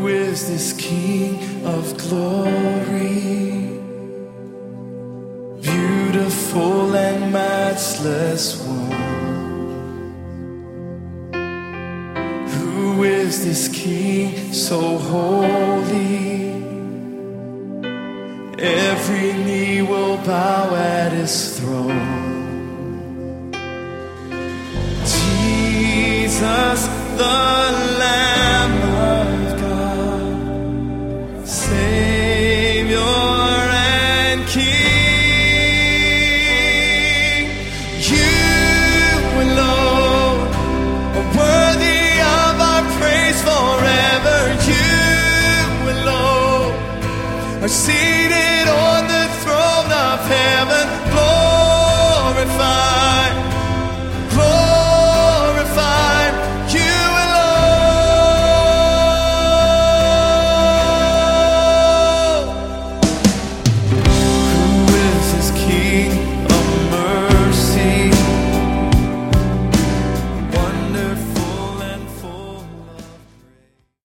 is this King of glory? Beautiful and matchless one. Who is this King so holy? Every knee will bow at his throne. Jesus, the Lamb of God, Savior and King. You alone are worthy of our praise forever. You alone are